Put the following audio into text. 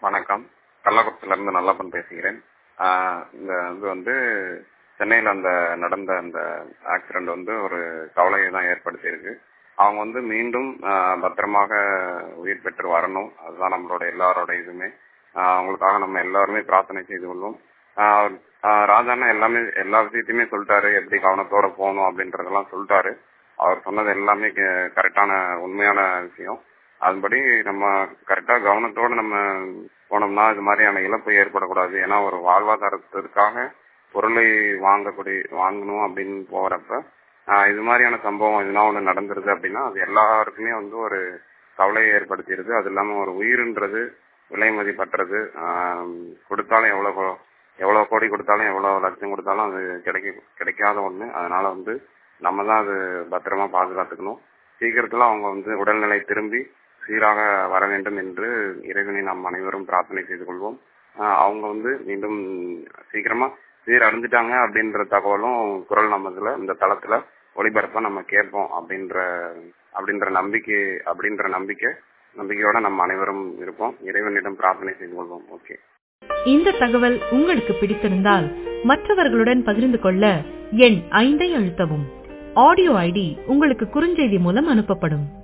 வணக்கம். கள்ளக்குறிச்சியிலிருந்து நல்லப்பன் பேசுகிறேன். இந்த இது வந்து சென்னையில் நடந்த அந்த ஆக்சிடென்ட் வந்து ஒரு கவலையை தான் ஏற்படுத்தியிருக்கு. அவங்க வந்து மீண்டும் பத்திரமாக உயிர் பெற்று வரணும். அதுதான் நம்மளோட எல்லாரோட இதுவுமே. அவங்களுக்காக நம்ம எல்லாருமே பிரார்த்தனை செய்து கொள்வோம். ராஜாண்ணா எல்லா விஷயத்தையுமே சொல்லிட்டாரு, எப்படி கவனத்தோட போகணும் அப்படின்றதெல்லாம் சொல்லிட்டாரு. அவர் சொன்னது எல்லாமே கரெக்டான உண்மையான விஷயம். அதுபடி நம்ம கரெக்டா கவனத்தோட நம்ம போனோம்னா இது மாதிரியான இழப்பு ஏற்படக்கூடாது. ஏன்னா ஒரு வாழ்வாதாரத்திற்காக பொருளை வாங்கணும் அப்படின்னு போறப்ப இது மாதிரியான சம்பவம் எதுனா ஒண்ணு நடந்துருது அப்படின்னா அது எல்லாருக்குமே வந்து ஒரு கவலையை ஏற்படுத்திடுது. அது இல்லாம ஒரு உயிர்ன்றது விலை மதிப்பற்றது. கொடுத்தாலும் எவ்வளவு கோடி கொடுத்தாலும் எவ்வளவு லட்சம் கொடுத்தாலும் அது கிடைக்காத ஒண்ணு. அதனால வந்து நம்ம தான் அது பத்திரமா பாதுகாத்துக்கணும். சீக்கிரத்துல அவங்க வந்து உடல்நிலை திரும்பி சீராக வர வேண்டும் என்று இறைவனை நாம் அனைவரும் பிரார்த்தனை செய்து கொள்வோம். அவங்க வந்து மீண்டும் சீக்கிரமா சீரடைஞ்சிட்டாங்க அப்படின்ற தகவலும் குரல் நமதுல இந்த தளத்துல ஒளிபரப்ப நம்ம கேட்போம் அப்படின்ற நம்பிக்கையோட நம்ம அனைவரும் இருப்போம். இறைவனிடம் பிரார்த்தனை செய்து கொள்வோம். ஓகே. இந்த தகவல் உங்களுக்கு பிடித்திருந்தால் மற்றவர்களுடன் பகிர்ந்து கொள்ள எண் 5 அழுத்தவும். ஆடியோ ஐடி உங்களுக்கு குறுஞ்செய்தி மூலம் அனுப்பப்படும்.